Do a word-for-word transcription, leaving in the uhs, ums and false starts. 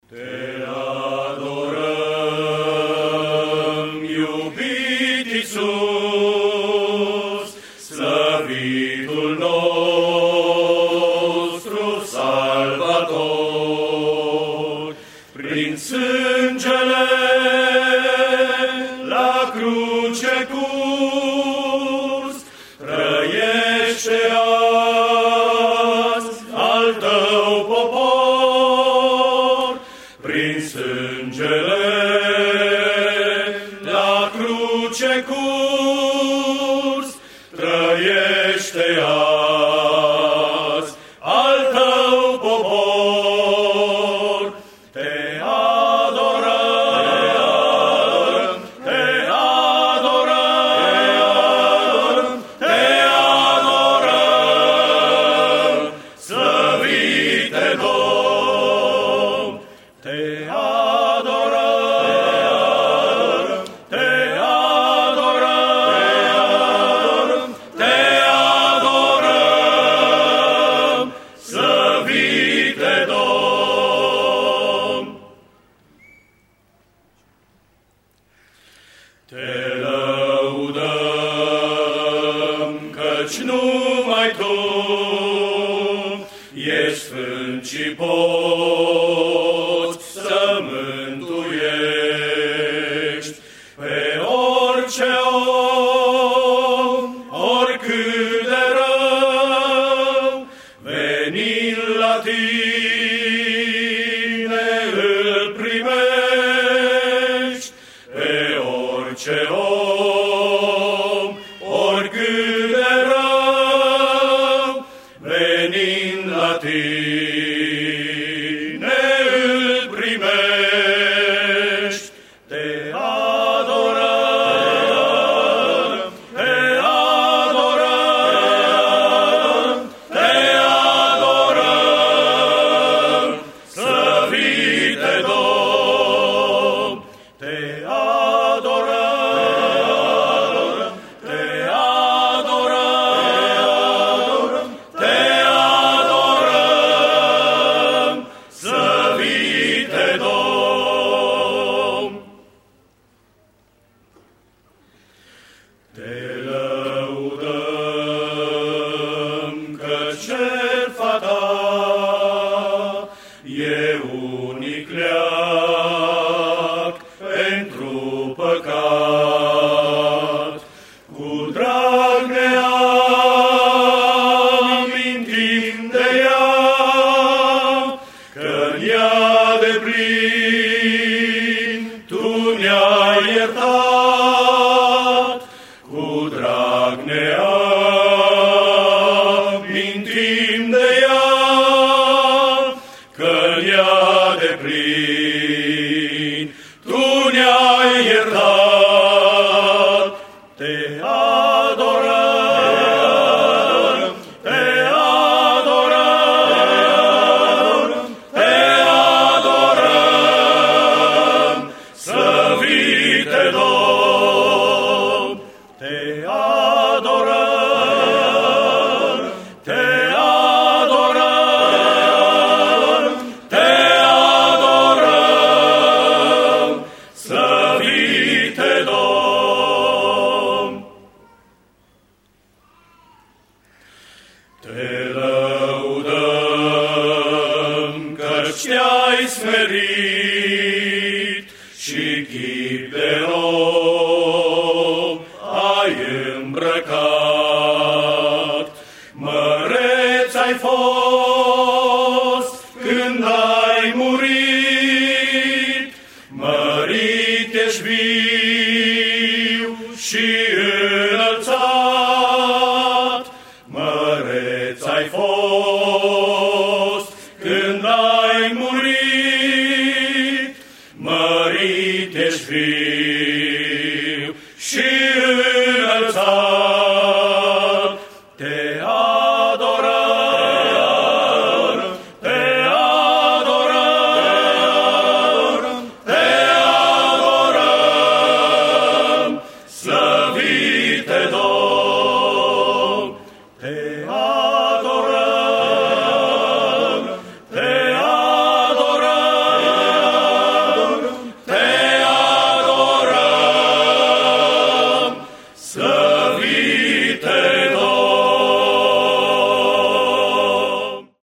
Te adorăm, iubit Iisus, slăvitul nostru Salvator, prin sângele la cruce curs, trăiește azi al tău popor, prin sângele la cruce curs, trăiește azi al tău popor. Te adorăm, te adorăm, te adorăm, slăvite Domn. Te adorăm, te adorăm, te adorăm, slăvite Domn. Te lăudăm, căci numai Tu ești sfânt și poți să mântuiești pe orice om, oricât de rău, venind la Tine îl primești, pe orice om, oricât de rău, venind la Tine îl primești. Te adorăm, te adorăm, te adorăm, slăvite Domn. Te adorăm, te adorăm, te adorăm, slăvite Domn. Te lăudăm, căci jertfa Ta e unic leac pentru păcat. Cu drag ne amintim de ea, că-n ea deplin Tu ne-ai iertat. Cu drag ne amintim de ea, că-n ea deplin Tu ne-ai iertat. Te adorăm, te adorăm, te adorăm, slăvite Domn. Te adorăm, te adorăm, te adorăm, slăvite Domn. Te lăudăm, căci Te-ai smerit și chip de om ai îmbrăcat. Măreț ai fost când ai murit, mărit ești viu și înălțat. Măreț ai fost când ai murit, mărit ești viu